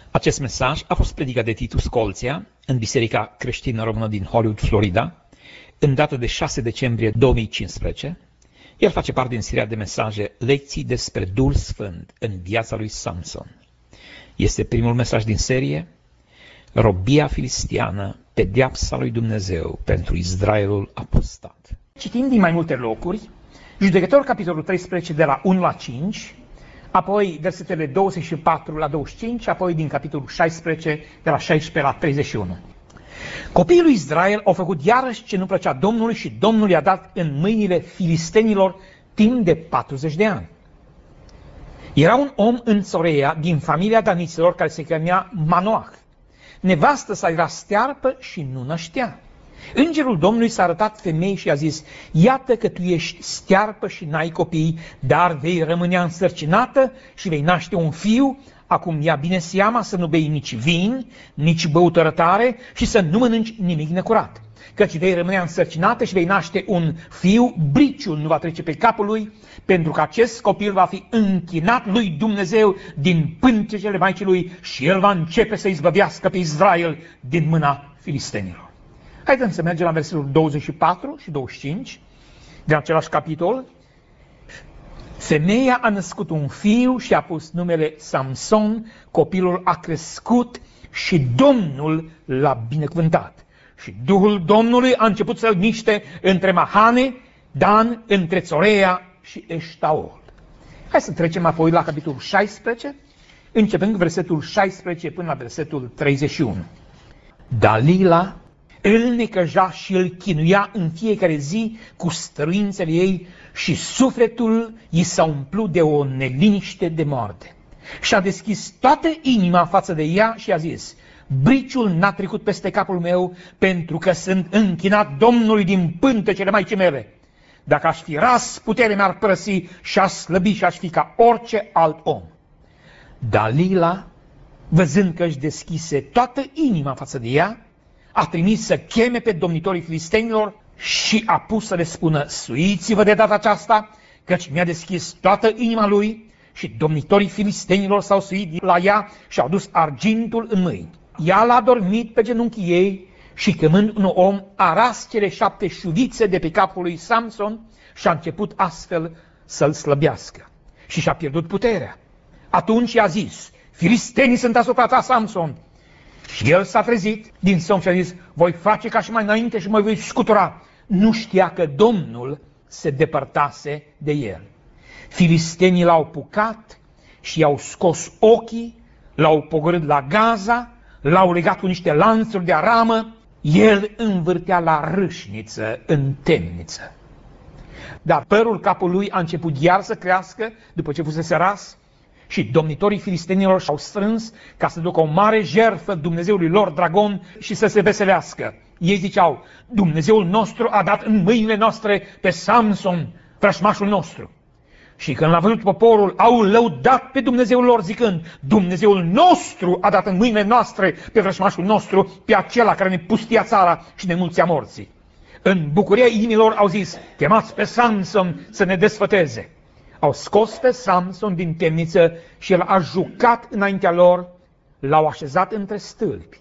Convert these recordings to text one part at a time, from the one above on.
Acest mesaj a fost predicat de Titus Colțea în Biserica Creștină Română din Hollywood, Florida, în data de 6 decembrie 2015. El face parte din seria de mesaje Lecții despre Duhul Sfânt în viața lui Samson. Este primul mesaj din serie, Robia filistiană, pedeapsa lui Dumnezeu pentru Israelul apostat. Citim din mai multe locuri, Judecători, capitolul 13, de la 1 la 5, apoi versetele 24 la 25, apoi din capitolul 16, de la 16 la 31. Copiii lui Israel au făcut iarăși ce nu plăcea Domnului și Domnul i-a dat în mâinile filistenilor timp de 40 de ani. Era un om în Țoreia din familia daniților care se chemea Manoah. Nevastă sa era stearpă și nu năștea. Îngerul Domnului s-a arătat femeii și a zis: iată că tu ești stearpă și n-ai copii, dar vei rămâne însărcinată și vei naște un fiu. Acum ia bine seama să nu bei nici vin, nici băutură tare și să nu mănânci nimic necurat. Căci vei rămâne însărcinată și vei naște un fiu, briciul nu va trece pe capul lui, pentru că acest copil va fi închinat lui Dumnezeu din pântecele maicii lui și el va începe să izbăvească pe Israel din mâna filistenilor. Haideți să mergem la versetul 24 și 25 din același capitol. Femeia a născut un fiu și a pus numele Samson, copilul a crescut și Domnul l-a binecuvântat. Și Duhul Domnului a început să-l miște între Mahane, Dan, între Țoreia și Eștaol. Hai să trecem apoi la capitolul 16, începând cu versetul 16 până la versetul 31. Dalila îl necăja și îl chinuia în fiecare zi cu stăruințele ei și sufletul i s-a umplut de o neliniște de moarte. Și-a deschis toată inima față de ea și a zis: briciul n-a trecut peste capul meu, pentru că sunt închinat Domnului din pântecele maicii mele. Dacă aș fi ras, puterea mi-ar părăsi și aș slăbi și aș fi ca orice alt om. Dalila, văzând că își deschise toată inima față de ea, a trimis să cheme pe domnitorii filistenilor și a pus să le spună: suiți-vă de data aceasta, căci mi-a deschis toată inima lui. Și domnitorii filistenilor s-au suit la ea și au dus argintul în mâini. Ea l-a dormit pe genunchii ei și, chemând un om, a ras cele 7 șuvițe de pe capul lui Samson și a început astfel să-l slăbească. Și și-a pierdut puterea. Atunci i-a zis: filistenii sunt asupra ta, Samson. Și el s-a trezit din somn și a zis: voi face ca și mai înainte și mă voi scutura. Nu știa că Domnul se depărtase de el. Filistenii l-au pucat și i-au scos ochii, l-au pogorât la Gaza, l-au legat cu niște lanțuri de aramă, el învârtea la râșniță în temniță. Dar părul capului lui a început iar să crească după ce fusese ras și domnitorii filistenilor și-au strâns ca să ducă o mare jertfă Dumnezeului lor Dragon și să se veselească. Ei ziceau: Dumnezeul nostru a dat în mâinile noastre pe Samson, vrăjmașul nostru. Și când l-a văzut poporul, au lăudat pe Dumnezeul lor zicând: Dumnezeul nostru a dat în mâinile noastre pe vrăjmașul nostru, pe acela care ne pustia țara și ne mulțea morții. În bucuria inimilor au zis: chemați pe Samson să ne desfăteze. Au scos pe Samson din temniță și el a jucat înaintea lor, l-au așezat între stâlpi.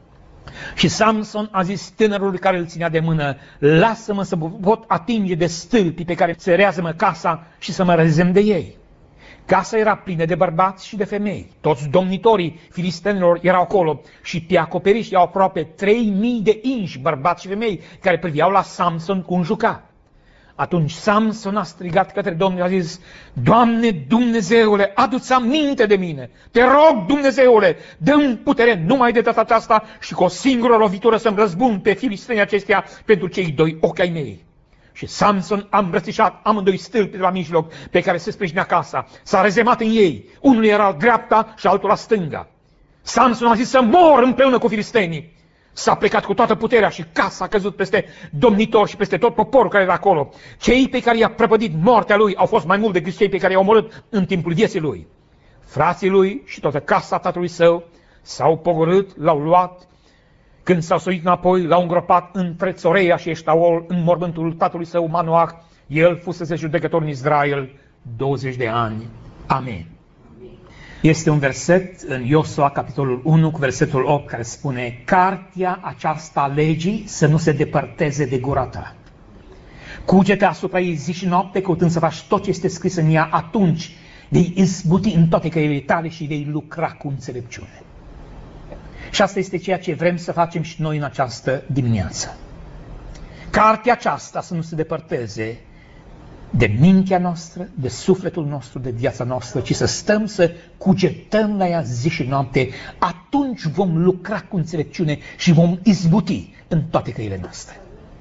Și Samson a zis tânărului care îl ținea de mână: lasă-mă să pot atinge de stâlpii pe care țărează-mă casa și să mă rezem de ei. Casa era plină de bărbați și de femei. Toți domnitorii filistenilor erau acolo și pe acoperiș erau aproape 3000 de inși, bărbați și femei, care priveau la Samson cum juca. Atunci Samson a strigat către Domnul și a zis: Doamne Dumnezeule, adu-ți aminte de mine! Te rog, Dumnezeule, dă-mi putere numai de data aceasta și cu o singură lovitură să-mi răzbun pe filistenii acestea pentru cei 2 ochi ai mei. Și Samson a îmbrățișat amândoi stâlpi de la mijloc pe care se sprijinea casa. S-a rezemat în ei. Unul era la dreapta și altul la stânga. Samson a zis să mor împreună cu filistenii. S-a plecat cu toată puterea și casa a căzut peste domnitor și peste tot poporul care era acolo. Cei pe care i-a prăpădit moartea lui au fost mai mult decât cei pe care i-au omorât în timpul vieții lui. Frații lui și toată casa tatălui său s-au pogorât, l-au luat. Când s-au suit înapoi, l-au îngropat între Țoreia și Eștaol în mormântul tatălui său Manoah. El fusese judecător în Israel 20 de ani. Amen. Este un verset în Iosua, capitolul 1, cu versetul 8, care spune: cartea aceasta a legii să nu se depărteze de gura ta. Cuge-te asupra ei zi și noapte, căutând să faci tot ce este scris în ea, atunci de-i izbuti în toate căile tale și de-i lucra cu înțelepciune. Și asta este ceea ce vrem să facem și noi în această dimineață. Cartea aceasta să nu se depărteze de mintea noastră, de sufletul nostru, de viața noastră, ci să stăm să cugetăm la ea zi și noapte, atunci vom lucra cu înțelepciune și vom izbuti în toate căile noastre.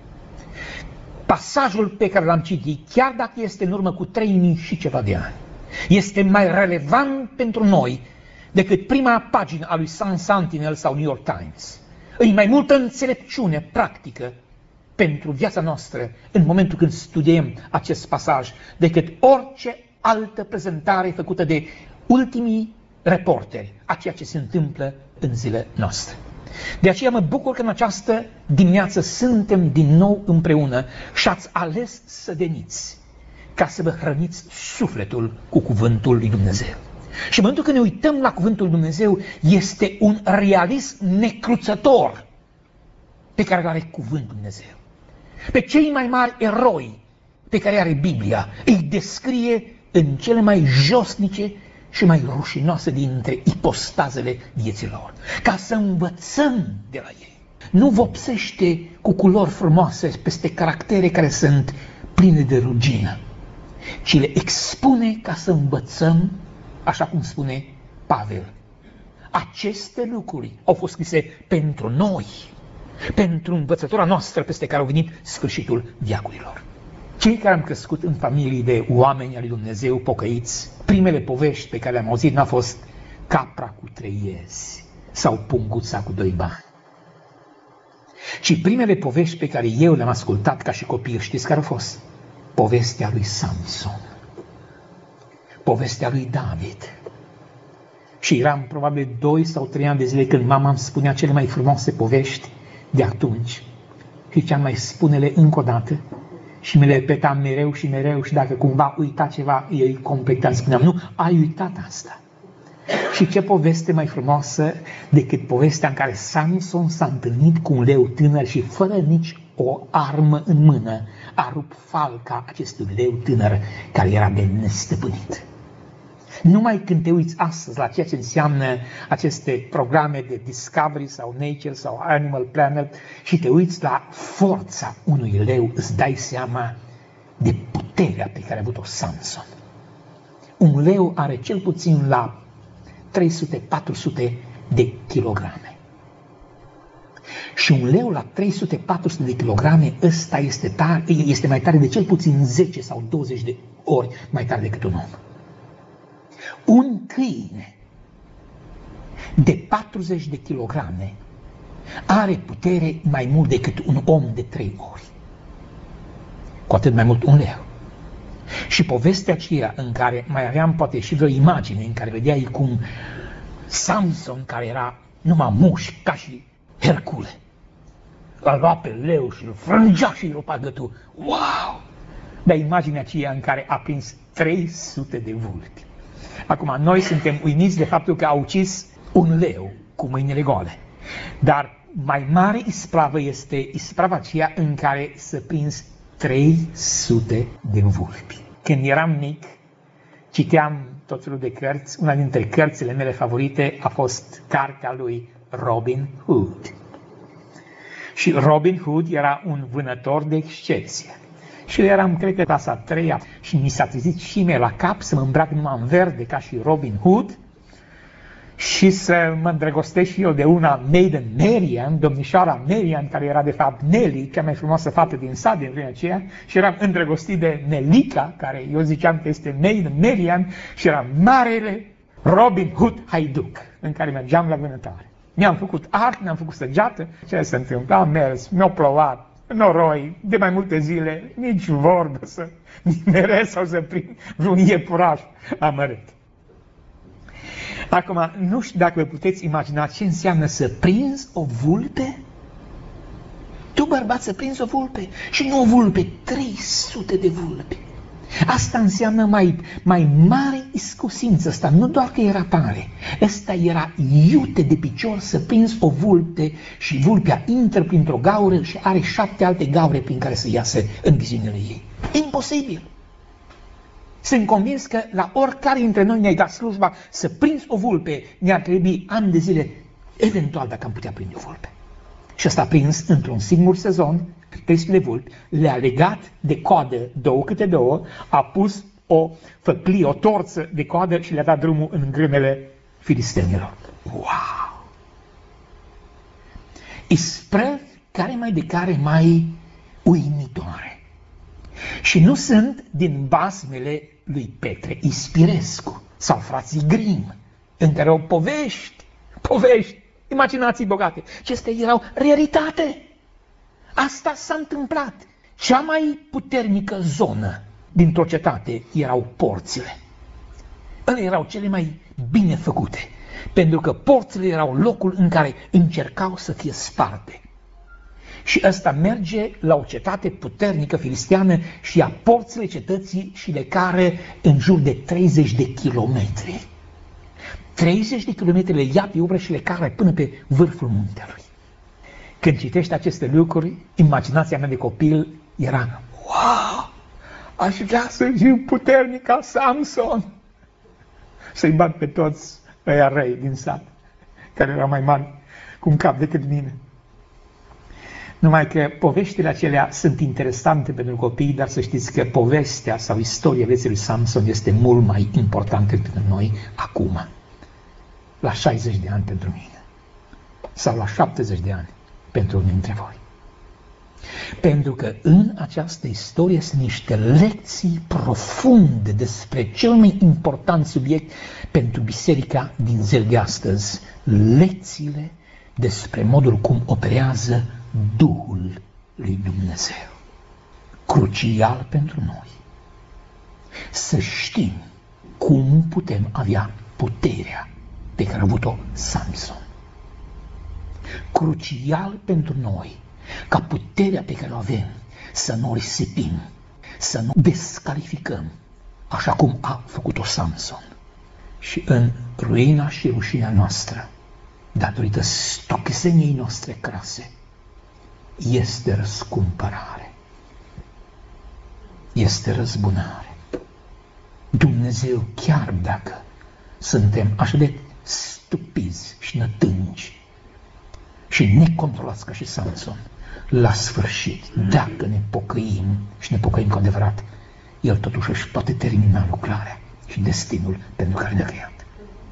Pasajul pe care l-am citit, chiar dacă este în urmă cu 3000 și ceva de ani, este mai relevant pentru noi decât prima pagină a lui Sun Sentinel sau New York Times. Îi mai multă înțelepciune practică pentru viața noastră în momentul când studiem acest pasaj decât orice altă prezentare făcută de ultimii reporteri a ceea ce se întâmplă în zilele noastre. De aceea mă bucur că în această dimineață suntem din nou împreună și ați ales să veniți ca să vă hrăniți sufletul cu cuvântul lui Dumnezeu. Și în momentul când ne uităm la cuvântul lui Dumnezeu, este un realism necruțător pe care îl are cuvântul Dumnezeu. Pe cei mai mari eroi pe care are Biblia îi descrie în cele mai josnice și mai rușinoase dintre ipostazele vieților, ca să învățăm de la ei. Nu vopsește cu culori frumoase peste caractere care sunt pline de rugină, ci le expune ca să învățăm, așa cum spune Pavel. Aceste lucruri au fost scrise pentru noi, pentru învățătura noastră peste care au venit sfârșitul veacurilor. Cei care am crescut în familii de oameni al lui Dumnezeu pocăiți, primele povești pe care le-am auzit n-a fost capra cu 3 iezi sau punguța cu 2 bani. Ci primele povești pe care eu le-am ascultat ca și copil, știți care au fost? Povestea lui Samson, povestea lui David. Și eram probabil 2 sau 3 ani de zile când mama îmi spunea cele mai frumoase povești de atunci. Și ce-am mai spune-le încă o dată și mi le repetam mereu și mereu și dacă cumva uita ceva, ei completam, spuneam, nu, ai uitat asta. Și ce poveste mai frumoasă decât povestea în care Samson s-a întâlnit cu un leu tânăr și fără nici o armă în mână a rupt falca acestui leu tânăr care era de nestăpânit. Numai când te uiți astăzi la ceea ce înseamnă aceste programe de Discovery sau Nature sau Animal Planet și te uiți la forța unui leu, îți dai seama de puterea pe care a avut-o Samson. Un leu are cel puțin la 300-400 de kilograme. Și un leu la 300-400 de kilograme, ăsta este mai tare de cel puțin 10 sau 20 de ori mai tare decât un om. Un câine de 40 de kilograme are putere mai mult decât un om de 3 ori. Cu atât mai mult un leu. Și povestea aceea în care mai aveam poate și vreo imagine în care vedeai cum Samson, care era numai mușchi ca și Hercule, l-a luat pe leu și îl frângea și îi rupa gâtul. Wow! Dar imaginea aceea în care a prins 300 de vulpi. Acum, noi suntem uimiți de faptul că a ucis un leu cu mâinile goale. Dar mai mare ispravă este isprava aceea în care s-a prins 300 de vulpi. Când eram mic, citeam tot felul de cărți. Una dintre cărțile mele favorite a fost cartea lui Robin Hood. Și Robin Hood era un vânător de excepție. Și eu eram, cred că, clasa 3-a și mi s-a trezit și mie la cap să mă îmbrac numai în verde ca și Robin Hood și să mă îndrăgostesc și eu de una Maiden Marian, domnișoara Marian, care era de fapt Nelly, cea mai frumoasă fată din sat din vremea aceea, și eram îndrăgostit de Nelica, care eu ziceam că este Maiden Marian, și era marele Robin Hood haiduc, în care mergeam la vânătoare. Mi-am făcut art, mi-am făcut săgeată, ce se întâmplă? Am mers, mi-a plouat, noroi, de mai multe zile, nici vorbă să nimeresc sau să prind vreun iepuraș amărât. Acum, nu știu dacă vă puteți imagina ce înseamnă să prinzi o vulpe. Tu, bărbat, să prinzi o vulpe și nu o vulpe, 300 de vulpi. Asta înseamnă mai mare iscusință. Asta nu doar că era tare, ăsta era iute de picior să prins o vulpe și vulpea intră printr-o gaură și are 7 alte gaure prin care să iasă în viziunile ei. Imposibil! Sunt convins că la oricare dintre noi ne-ai dat slujba să prinzi o vulpe, ne-ar trebui ani de zile, eventual dacă am putea prinde o vulpe. Și ăsta a prins într-un singur sezon 300 de vulpi, le-a legat de coadă 2 câte 2, a pus o făclie, o torță de coadă și le-a dat drumul în grâmele filistenilor. Wow! Isprăvi care mai de care mai uimitoare. Și nu sunt din basmele lui Petre Ispirescu sau frații Grimm, în care au povești, imaginații bogate. Acestea erau realitate. Asta s-a întâmplat. Cea mai puternică zonă dintr-o cetate erau porțile. Ele erau cele mai bine făcute, pentru că porțile erau locul în care încercau să fie sparte. Și ăsta merge la o cetate puternică filisteană și ia porțile cetății și le care în jur de 30 de kilometri. 30 de kilometri le ia pe ubră și le care până pe vârful muntelui. Când citești aceste lucruri, imaginația mea de copil era: wow! Aș vrea să fiu puternic ca Samson, să-i bat pe toți ăia răi din sat, care erau mai mari cu un cap decât mine. Numai că poveștile acelea sunt interesante pentru copii, dar să știți că povestea sau istoria vieții lui Samson este mult mai importantă pentru noi acum, la 60 de ani pentru mine, sau la 70 de ani pentru unii dintre voi. Pentru că în această istorie sunt niște lecții profunde despre cel mai important subiect pentru biserica din zilele de astăzi, lecțiile despre modul cum operează Duhul lui Dumnezeu. Crucial pentru noi să știm cum putem avea puterea pe care a avut-o Samson. Crucial pentru noi ca puterea pe care o avem să nu o risipim, să nu descalificăm, așa cum a făcut-o Samson. Și în ruina și rușinea noastră, datorită stocheseniei noastre crase, este răscumpărare, este răzbunare. Dumnezeu, chiar dacă suntem așa de stupizi și nătângi și necontrolați ca și Samson, la sfârșit, dacă ne pocăim și ne pocăim cu adevărat, El totuși își poate termina lucrarea și destinul pentru care ne-a creat.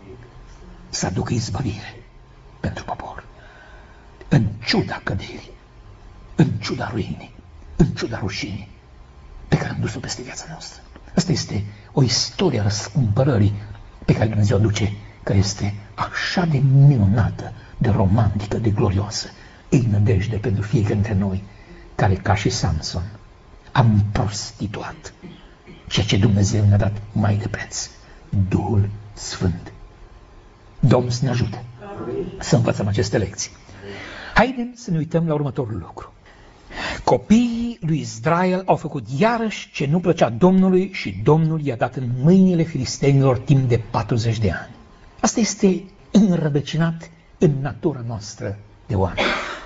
Să aducă izbăvire pentru popor. În ciuda căderii, în ciuda ruinii, în ciuda rușinii pe care am dus-o peste viața noastră. Asta este o istorie a răscumpărării pe care Dumnezeu o duce, care este așa de minunată, de romantică, de glorioasă. Îi nădejde pentru fiecare dintre noi care, ca și Samson, am prostituat ceea ce Dumnezeu ne-a dat mai de preț, Duhul Sfânt. Domnul să ne ajute să învățăm aceste lecții. Haidem să ne uităm la următorul lucru. Copiii lui Israel au făcut iarăși ce nu plăcea Domnului și Domnul i-a dat în mâinile filistenilor timp de 40 de ani. Asta este înrădăcinat în natura noastră de oameni.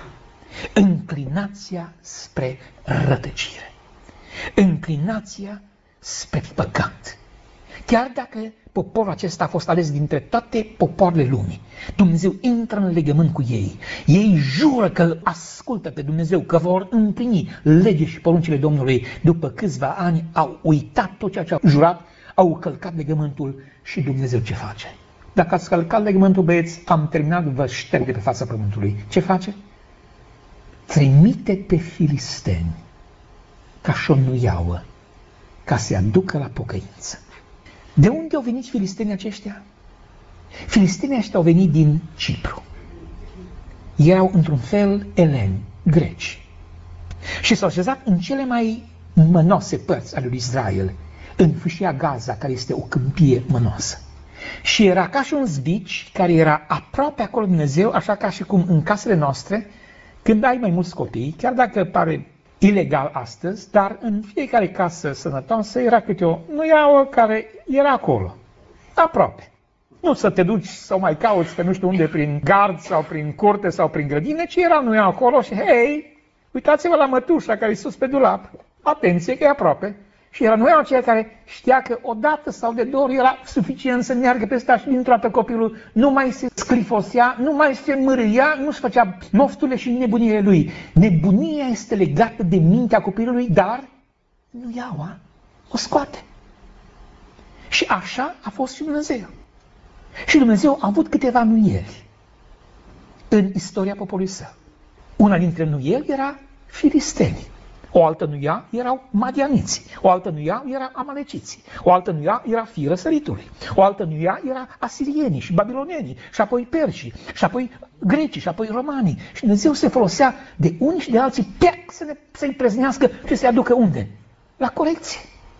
Înclinația spre rătăcire. Înclinația spre păcat. Chiar dacă poporul acesta a fost ales dintre toate popoarele lumii, Dumnezeu intră în legământ cu ei. Ei jură că îl ascultă pe Dumnezeu, că vor împlini legea și poruncile Domnului. După câțiva ani au uitat tot ceea ce au jurat, au călcat legământul și Dumnezeu ce face? Dacă ați călcat legământul, băieți, am terminat, vă șterg de pe fața pământului. Ce face? Trimite pe filisteni ca și o nuiauă, ca să-i aducă la pocăință. De unde au venit filistenii aceștia? Filistenii aceștia au venit din Cipru. Erau într-un fel eleni, greci. Și s-au așezat în cele mai mănoase părți ale lui Israel, în fâșia Gaza, care este o câmpie mănoasă. Și era ca și un zbici care era aproape acolo de Dumnezeu, așa ca și cum în casele noastre, când ai mai mulți copii, chiar dacă pare ilegal astăzi, dar în fiecare casă sănătoasă era câte o nuiauă care era acolo, aproape. Nu să te duci să o mai cauți pe nu știu unde, prin gard sau prin curte sau prin grădină, ci era nuiaua acolo și, hei, uitați-vă la mătușa care e sus pe dulap. Atenție că e aproape. Și era nuiaua aceea care știa că odată sau de două ori era suficient să meargă peste ăsta și dintr-o dată copilul nu mai se sclifosea, nu mai se mârâia, nu-și făcea mofturile și nebuniile lui. Nebunia este legată de mintea copilului, dar nuiaua o scoate. Și așa a fost și Dumnezeu. Și Dumnezeu a avut câteva nuieli în istoria poporului său. Una dintre nuieli era filistenii. O altă nuia erau madianiții, o altă nuia era amaleciții, o altă nuia era fiii răsăritului, o altă nuia era asirienii și babilonienii, și apoi perșii, și apoi grecii, și apoi romanii. Și Dumnezeu se folosea de unii și de alții să-i preznească și să-i aducă unde? La corecție.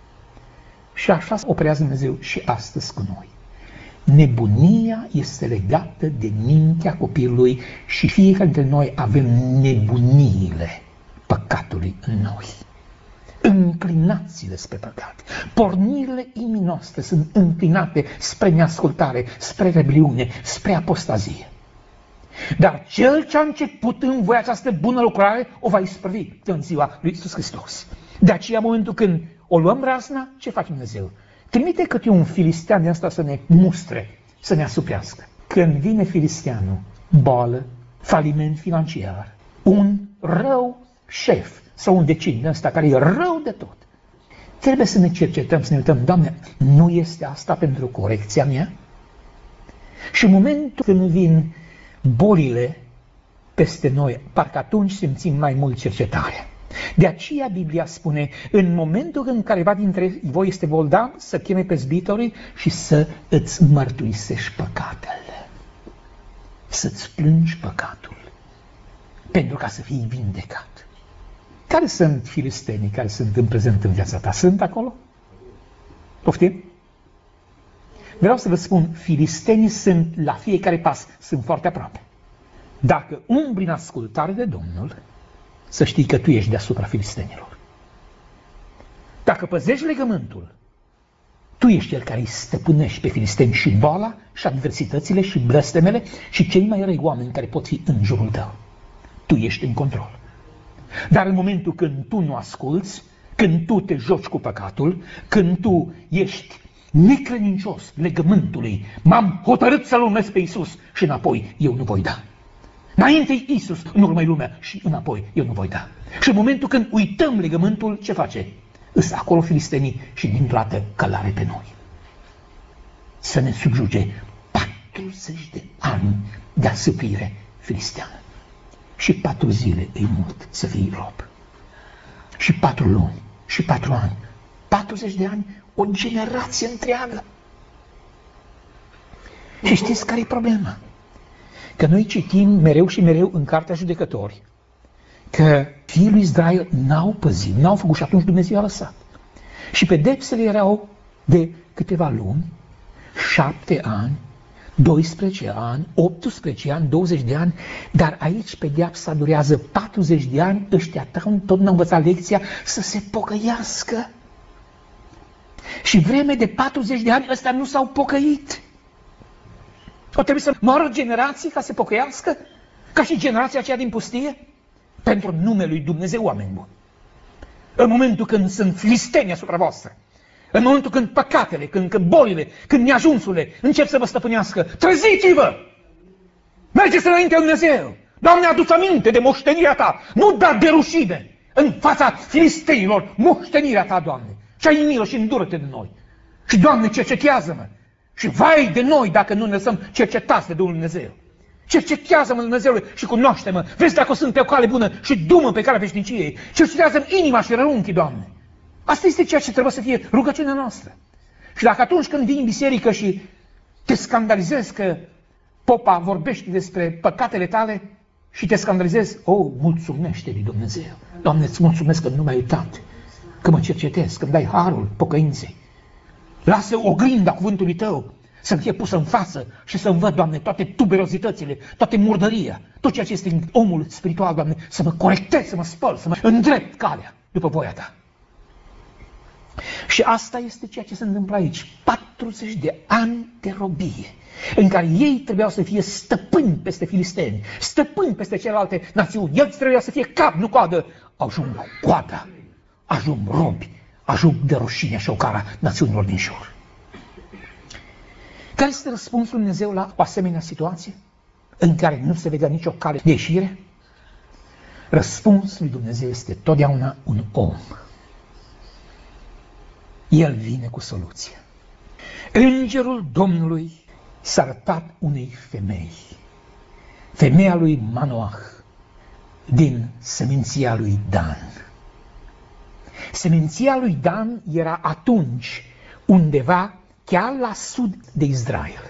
Și așa operează Dumnezeu și astăzi cu noi. Nebunia este legată de mintea copilului și fiecare dintre noi avem nebuniile păcatului în noi. Înclinațiile spre păcat. Pornirile inimii noastre sunt înclinate spre neascultare, spre rebeliune, spre apostazie. Dar cel ce a început în voi această bună lucrare o va isprăvi în ziua lui Iisus Hristos. De aceea, în momentul când o luăm razna, ce face Dumnezeu? Trimite câte un filistean din asta să ne mustre, să ne asuprească. Când vine filisteanul, boală, faliment financiar, un rău șef sau un vecin de ăsta care e rău de tot, trebuie să ne cercetăm, să ne uităm, Doamne, nu este asta pentru corecția mea? Și în momentul când vin bolile peste noi, parcă atunci simțim mai mult cercetarea. De aceea Biblia spune, în momentul în care va dintre voi este bolnav, să cheme prezbitorii și să îți mărturisești păcatele. Să-ți plângi păcatul, pentru ca să fii vindecat. Care sunt filistenii care sunt în prezent în viața ta? Sunt acolo? Poftim? Vreau să vă spun, filistenii sunt la fiecare pas, sunt foarte aproape. Dacă umbli în ascultare de Domnul, să știi că tu ești deasupra filistenilor. Dacă păzești legământul, tu ești cel care îi stăpânești pe filisteni și boala, și adversitățile, și blestemele, și cei mai răi oameni care pot fi în jurul tău. Tu ești în control. Dar în momentul când tu nu asculți, când tu te joci cu păcatul, când tu ești necredincios legământului, m-am hotărât să-L urmez pe Iisus și înapoi eu nu voi da. Înainte Iisus, în urmă lumea și înapoi eu nu voi da. Și în momentul când uităm legământul, ce face? Îs acolo filistenii și din plată călare pe noi. Să ne subjuge 40 de ani de asupire filisteană. Și 4 zile e mult să fii rob. Și 4 luni, și 4 ani. 40 de ani, o generație întreagă. Și știți care e problema? Că noi citim mereu și mereu în Cartea Judecători că fiii lui Israel n-au păzit, n-au făcut și atunci Dumnezeu a lăsat. Și pedepsele erau de câteva luni, 7 ani, 12 ani, 18 ani, 20 de ani, dar aici pedeapsa durează 40 de ani, ăștia tot n-au învățat lecția să se pocăiască. Și vreme de 40 de ani ăstea nu s-au pocăit. O trebuie să moară generații ca să se pocăiască? Ca și generația aceea din pustie? Pentru numele lui Dumnezeu, oameni buni. În momentul când sunt filisteni asupra voastră, în momentul când păcatele, când bolile, când neajunsurile încep să vă stăpânească, treziți-vă! Mergeți înaintea lui Dumnezeu! Doamne, adu-ți aminte de moștenirea ta, nu da de rușine în fața filistenilor, moștenirea ta, Doamne! Și ai milă și îndură-te de noi! Și, Doamne, cercetează-mă! Și vai de noi dacă nu ne lăsăm cercetați de Domnul Dumnezeu! Cercetează-mă, Dumnezeule, și cunoaște-mă! Vezi dacă sunt pe o cale bună și du-mă pe calea veșniciei! Cercetează-mi inima și rărunchii, Doamne! Asta este ceea ce trebuie să fie rugăciunea noastră. Și dacă atunci când vii în biserică și te scandalizezi că popa vorbește despre păcatele tale și te scandalizezi, mulțumește lui Dumnezeu. Doamne, îți mulțumesc că nu m-ai uitat, că mă cercetezi, că îmi dai harul pocăinței. Lasă oglinda cuvântului tău să-mi fie pusă în față și să-mi văd, Doamne, toate tuberozitățile, toate murdăria, tot ceea ce este în omul spiritual, Doamne, să mă corectez, să mă spăl, să mă îndrept calea după voia Ta. Și asta este ceea ce se întâmplă aici. 40 de ani de robie, în care ei trebuiau să fie stăpâni peste filisteni, stăpâni peste celelalte națiuni. El trebuia să fie cap, nu coadă. Ajung coada, ajung robi, ajung de rușinea și ocara națiunilor din jur. Care este răspunsul lui Dumnezeu la o asemenea situație în care nu se vedea nicio cale de ieșire? Răspunsul lui Dumnezeu este totdeauna un om. El vine cu soluție. Îngerul Domnului s-a arătat unei femei, femeia lui Manoah, din seminția lui Dan. Seminția lui Dan era atunci undeva chiar la sud de Israel.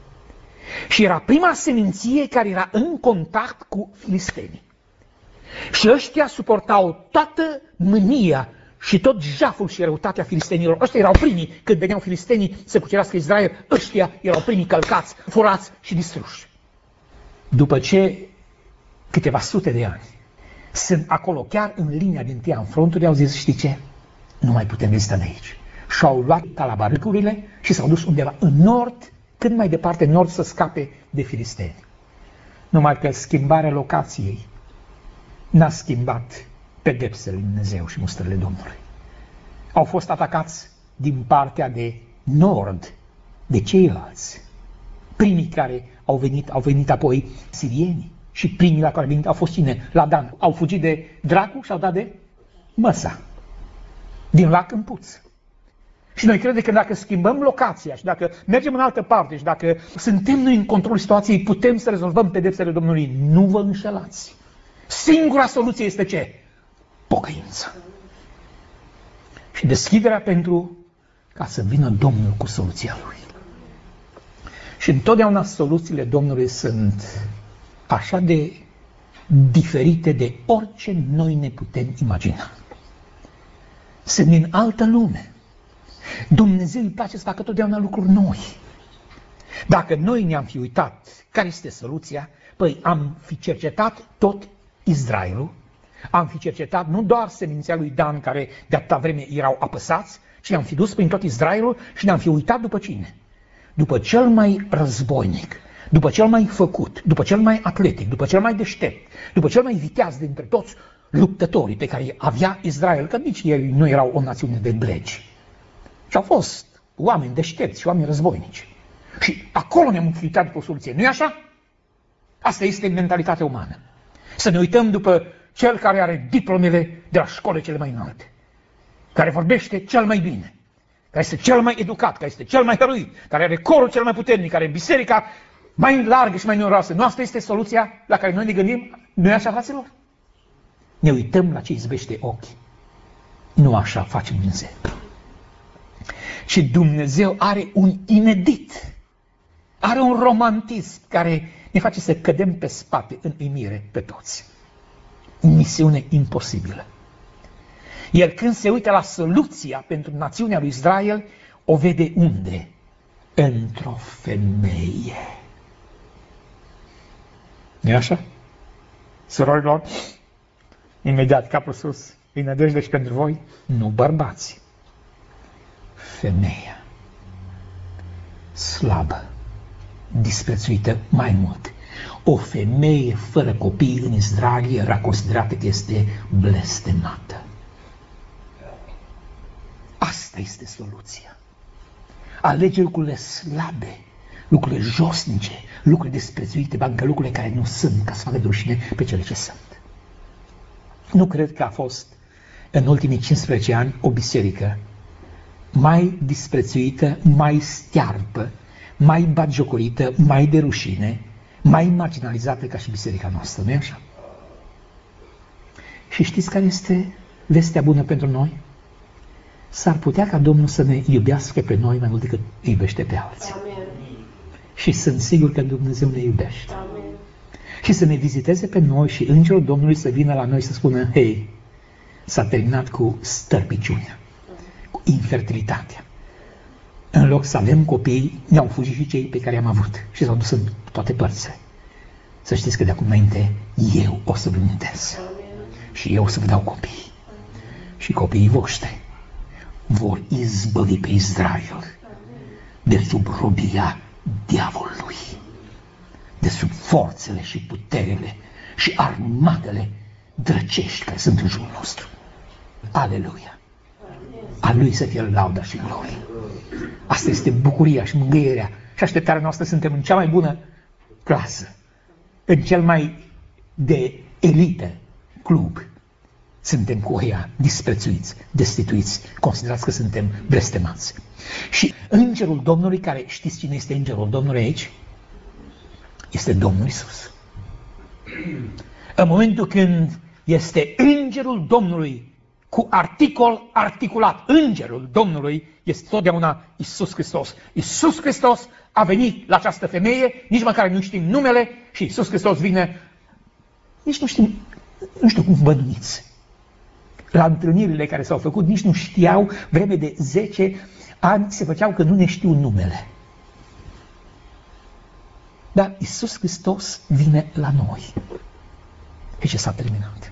Și era prima seminție care era în contact cu filistenii. Și ăștia suportau toată mânia și tot jaful și răutatea filistenilor. Ăștia erau primii, când veneau filistenii să cucerească Israel, ăștia erau primii călcați, furați și distruși. După ce câteva sute de ani sunt acolo, chiar în linia din tâia, în fronturi, au zis, știi ce? Nu mai putem rezista de aici. Și-au luat talabarâcurile și s-au dus undeva în nord, cât mai departe în nord, să scape de filisteni. Numai că schimbarea locației n-a schimbat pedepsele lui Dumnezeu și mustrările Domnului. Au fost atacați din partea de nord de ceilalți. Primii care au venit apoi sirienii. Și primii la care au venit au fost cine? La Dan. Au fugit de dracu și au dat de măsa. Din lac în puț. Și noi credem că dacă schimbăm locația și dacă mergem în altă parte și dacă suntem noi în controlul situației, putem să rezolvăm pedepsele Domnului. Nu vă înșelați. Singura soluție este ce? Pocăință. Și deschiderea pentru ca să vină Domnul cu soluția Lui. Și întotdeauna soluțiile Domnului sunt așa de diferite de orice noi ne putem imagina. Sunt din altă lume. Dumnezeu îi place să facă totdeauna lucruri noi. Dacă noi ne-am fi uitat care este soluția, păi am fi cercetat tot Israelul, am fi cercetat nu doar seminția lui Dan, care de atâta vreme erau apăsați, ci ne-am fi dus prin tot Israelul și ne-am fi uitat după cine? După cel mai războinic, după cel mai făcut, după cel mai atletic, după cel mai deștept, după cel mai viteaz dintre toți luptătorii pe care avea Israel, că nici ei nu erau o națiune de blegi. Și au fost oameni deștepți și oameni războinici. Și acolo ne-am uitat după o soluție. Nu-i așa? Asta este mentalitatea umană. Să ne uităm după cel care are diplomele de la școli cele mai înalte, care vorbește cel mai bine, care este cel mai educat, care este cel mai hăruit, care are corul cel mai puternic, care are biserica mai largă și mai numeroasă. Nu asta este soluția la care noi ne gândim? Nu e așa, fraților? Ne uităm la ce izbește ochii. Nu așa face Dumnezeu. Și Dumnezeu are un inedit, are un romantism care ne face să cădem pe spate în uimire pe toți. Misiune imposibilă. El când se uită la soluția pentru națiunea lui Israel, o vede unde? Într-o femeie. Nu-i așa? Surorilor, imediat capul sus, îi nădejde și pentru voi? Nu bărbați. Femeia. Slabă. Disprețuită mai mult. O femeie fără copii în Israel era considerată că este blestemată. Asta este soluția. Alege lucrurile slabe, lucrurile josnice, lucrurile disprețuite, bancă lucrurile care nu sunt, ca să facă de rușine pe cele ce sunt. Nu cred că a fost în ultimii 15 ani o biserică mai disprețuită, mai stearpă, mai batjocorită, mai de rușine, mai marginalizată ca și biserica noastră, nu-i așa? Și știți care este vestea bună pentru noi? S-ar putea ca Domnul să ne iubească pe noi mai mult decât iubește pe alții. Amen. Și sunt sigur că Dumnezeu ne iubește. Amen. Și să ne viziteze pe noi și Îngerul Domnului să vină la noi să spună, hei, s-a terminat cu stărpiciunea, cu infertilitatea, În loc să avem copii, ne-au fugit și cei pe care i-am avut și s-au dus în toate părțile. Să știți că de acum înainte eu o să vă mintesc și eu o să vă dau copii. Și copiii voștri vor izbăvi pe Israel de sub robia diavolului, de sub forțele și puterile și armatele drăcești care sunt în jurul nostru. Aleluia! A Lui să fie lauda și glorie. Asta este bucuria și mângâierea și așteptarea noastră. Suntem în cea mai bună clasă, în cel mai de elită club. Suntem cu ăia disprețuiți, destituiți, considerați că suntem blestemați. Și Îngerul Domnului, care știți cine este Îngerul Domnului aici? Este Domnul Iisus. În momentul când este Îngerul Domnului cu articol articulat, Îngerul Domnului este totdeauna Iisus Hristos. Iisus Hristos a venit la această femeie, nici măcar nu știm numele, și Iisus Hristos vine, nici nu știu cum vă numiți. La întâlnirile care s-au făcut, nici nu știau, vreme de 10 ani se făceau că nu ne știu numele. Dar Iisus Hristos vine la noi. Și ce s-a terminat?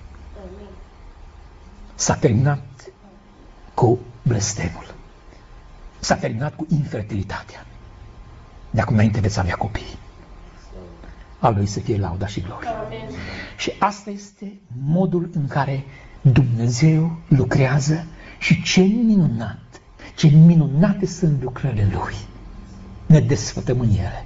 S-a terminat cu blestemul. S-a terminat cu infertilitatea. De acum înainte veți avea copii. A Lui să fie lauda și glorie. Și asta este modul în care Dumnezeu lucrează și ce minunate sunt lucrările Lui. Ne desfătăm în ele.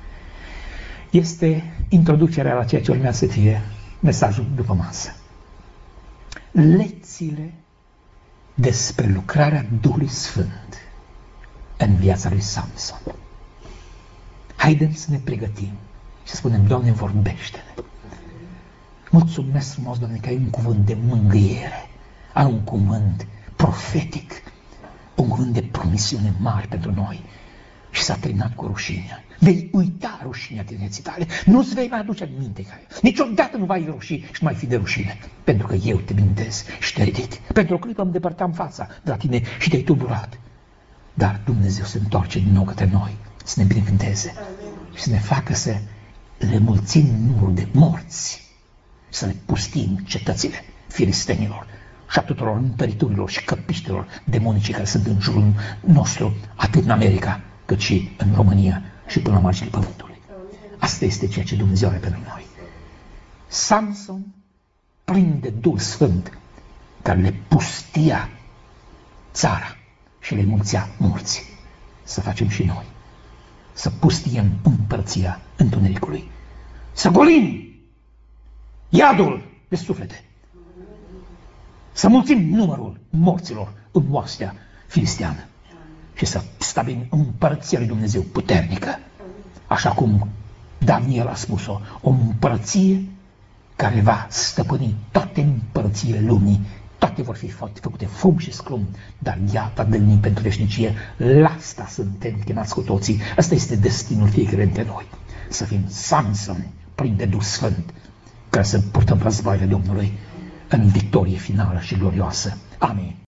Este introducerea la ceea ce urmează să fie mesajul după masă. Lecțiile despre lucrarea Duhului Sfânt în viața lui Samson. Haideți să ne pregătim și să spunem, Doamne, vorbește-ne. Mulțumesc frumos, Doamne, că ai un cuvânt de mângâiere, ai un cuvânt profetic, un cuvânt de promisiune mare pentru noi. Și s-a terminat cu rușinea. Vei uita rușinea tinereții tale. Nu-ți vei mai aduce aminte ca ea. Niciodată nu vai roși și nu mai fi de rușine. Pentru că eu te bindez și te ridic. Pentru o clipă îmi depărtam fața de la tine și te-ai tulburat. Dar Dumnezeu se întoarce din nou către noi, să ne binecuvânteze și să ne facă să le mulțim numărul de morți, să le pustim cetățile filistenilor și a tuturor întăriturilor și căpiștilor demonice care sunt în jurul nostru, atât în America, cât și în România și până la marginile pământului. Asta este ceea ce Dumnezeu are pentru noi. Samson, plin de Duhul Sfânt, care le pustia țara și le mulțea morții. Să facem și noi. Să pustiem împărția întunericului. Să golim iadul de suflete. Să mulțim numărul morților în oastea filisteană. Și să stabilim împărția lui Dumnezeu puternică. Așa cum Daniel a spus-o, o împărție care va stăpâni toate împărțiile lumii. Toate vor fi făcute fum și scrum, dar ea va dălni pentru veșnicie. La asta suntem chemați cu toții. Asta este destinul fiecare dintre noi. Să fim Samson, plini de Duh Sfânt, care să purtăm războaiele Domnului în victorie finală și glorioasă. Amin.